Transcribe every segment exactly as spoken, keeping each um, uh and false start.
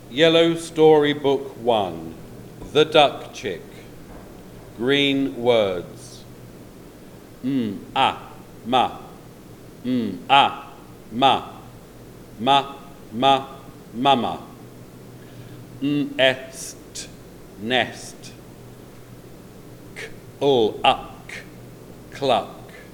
Yellow Storybook one, The Duck Chick. Green words. Mm, ah, ma. Mm, ah, ma. Ma, ma, mama. Mm, est, nest. K, ul, uck, cluck.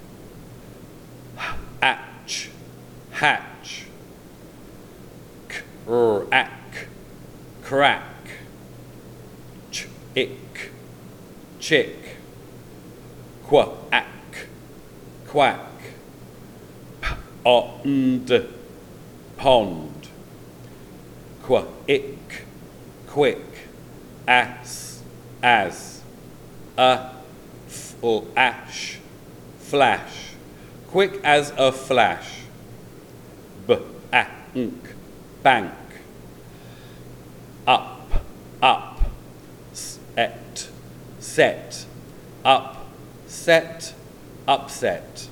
Atch, hatch. K, r, ack, crack. Ch, ick, chick. Qua, ack, quack. P, ond, pond. Qua, ick, quick. Ass, as. A, f, or ash, flash. Quick as a flash. B, a, nk, bank. Up, up. Set, set. Up, set, upset.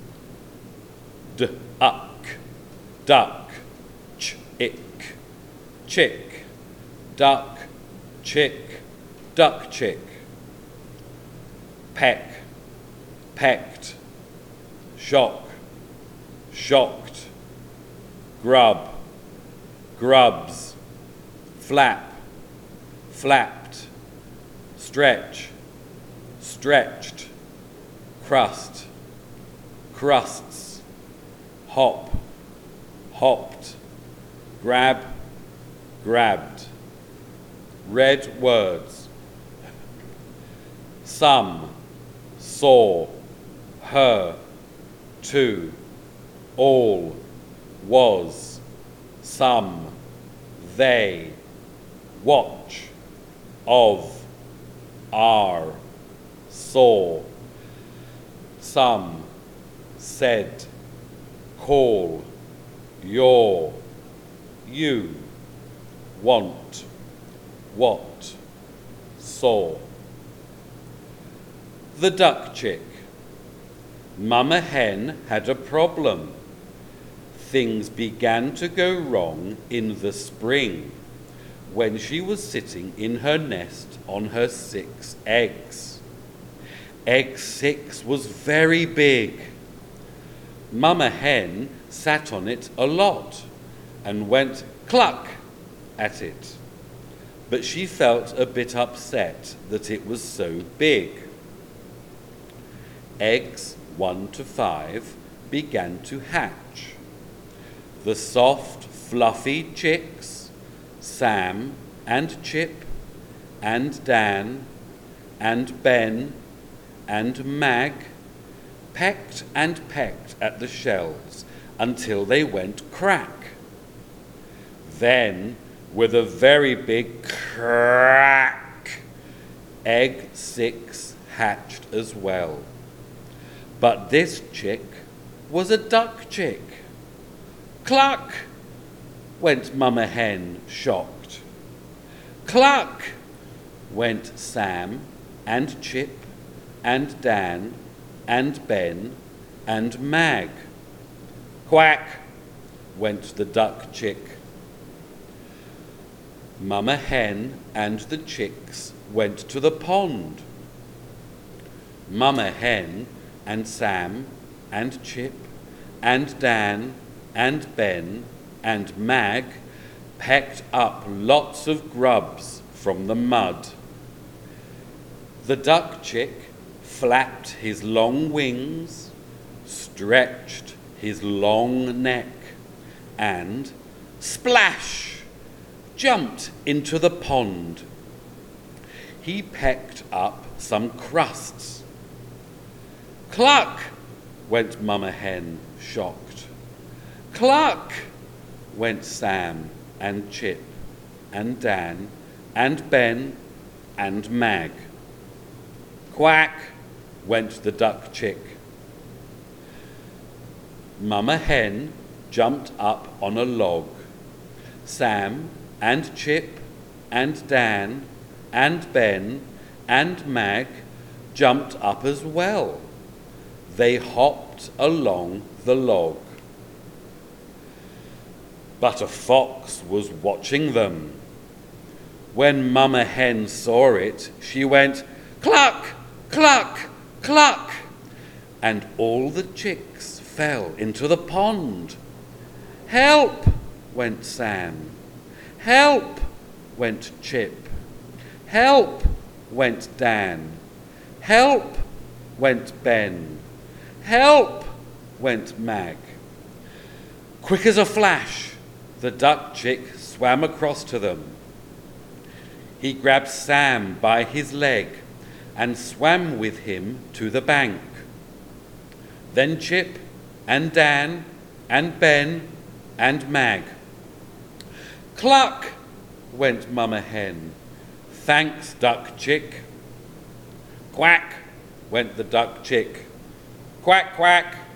D, uck, duck. Ch, ick, chick. Duck, chick, duck chick. Peck, pecked. Shock, shocked. Grub, grubs. Flap, flapped. Stretch, stretched. Crust, crusts. Hop, hopped. Grab, grabbed. Red words. Some, saw, her. Two, all, was, some, they, watch, of, are, saw, some, said, call, your, you, want, what, saw. The duck chick. Mama Hen had a problem. Things began to go wrong in the spring when she was sitting in her nest on her six eggs. Egg six was very big. Mama Hen sat on it a lot and went cluck at it, but she felt a bit upset that it was so big. Eggs one to five began to hatch. The soft, fluffy chicks, Sam and Chip and Dan and Ben and Mag, pecked and pecked at the shells until they went crack. Then, with a very big crack, egg six hatched as well. But this chick was a duck chick. Cluck, went Mama Hen, shocked. Cluck, went Sam and Chip and Dan and Ben and Mag. Quack, went the duck chick. Mama Hen and the chicks went to the pond. Mama Hen and Sam and Chip and Dan and Ben and Mag pecked up lots of grubs from the mud. The duck chick flapped his long wings, stretched his long neck, and splash, jumped into the pond. He pecked up some crusts. Cluck, went Mama Hen, shocked. Cluck, went Sam and Chip and Dan and Ben and Mag. Quack, went the duck chick. Mama Hen jumped up on a log. Sam and Chip and Dan and Ben and Mag jumped up as well. They hopped along the log. But a fox was watching them. When Mama Hen saw it, she went, "Cluck, cluck, cluck," and all the chicks fell into the pond. "Help," went Sam. "Help," went Chip. "Help," went Dan. "Help," went Ben. "Help," went Mag. Quick as a flash, the duck chick swam across to them. He grabbed Sam by his leg and swam with him to the bank. Then Chip and Dan and Ben and Mag. "Cluck," went Mama Hen. "Thanks, duck chick." "Quack," went the duck chick. "Quack, quack."